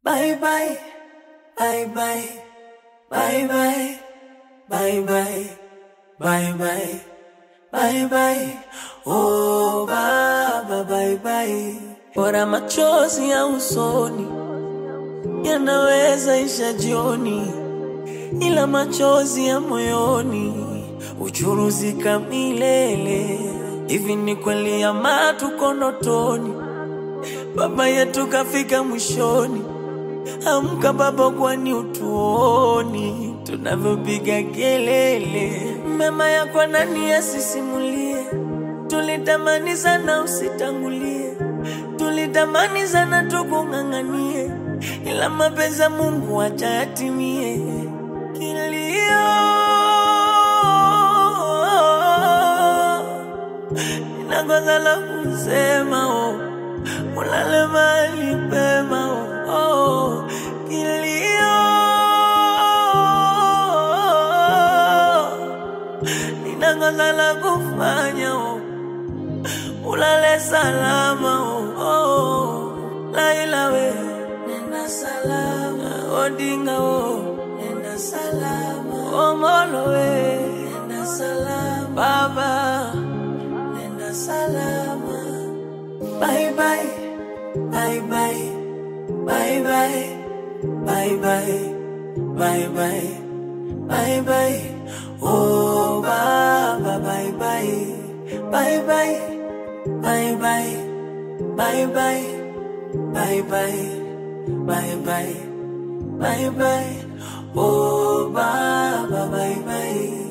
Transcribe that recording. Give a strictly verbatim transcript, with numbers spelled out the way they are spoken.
Bye bye, bye bye, bye bye, bye bye, bye bye, bye bye, oh baba bye bye. Bora machozi ya usoni yanaweza isha jioni, ila machozi ya moyoni uchuruzika milele. Hivi ni kweli ama tuko ndotoni? Baba yetu kafika mwishoni. Amka baba, kwani utuoni tunavyopiga kelele? Mema yako nani asisimulie? Tulitamani sana usitangulie, tulitamani sana tukung'ang'anie, ila mapenzi ya Mungu acha yatimie. Kilio ninakosa la kusema, oh ulale mahali pema, oh, oh. Kilio ninakosa la kufanya, oh ulale salama, oh, oh. Laila we nenda salama, Odinga oh nenda salama, Omolo we nenda salama, Baba nenda salama. Bye bye, bye bye, bye bye, bye bye, bye bye, bye bye, oh Baba bye bye, bye bye, bye bye, bye bye, bye bye, bye bye, bye bye, oh Baba bye bye.